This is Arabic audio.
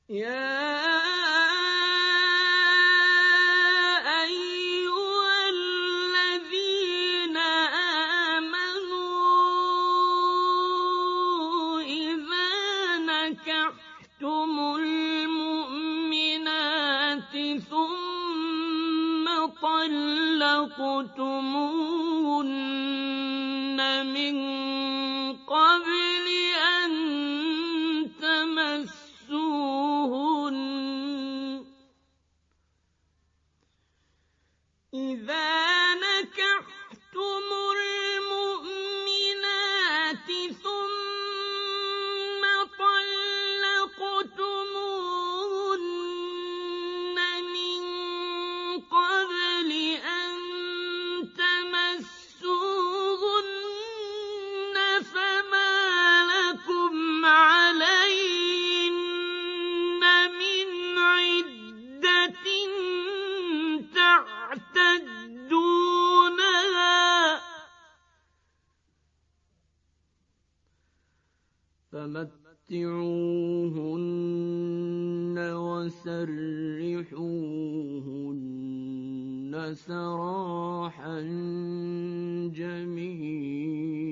يا أيها الذين آمنوا إذا نكحتم المؤمنات ثم طلقتموهن من قبل أن تمسوهن إذا نكحتم المؤمنات ثم طلقتموهن من قبل أن تمسوهن فما لكم عليهن من عدة تعتدونها فمتعوهن وسرحوهن سراحا جميلا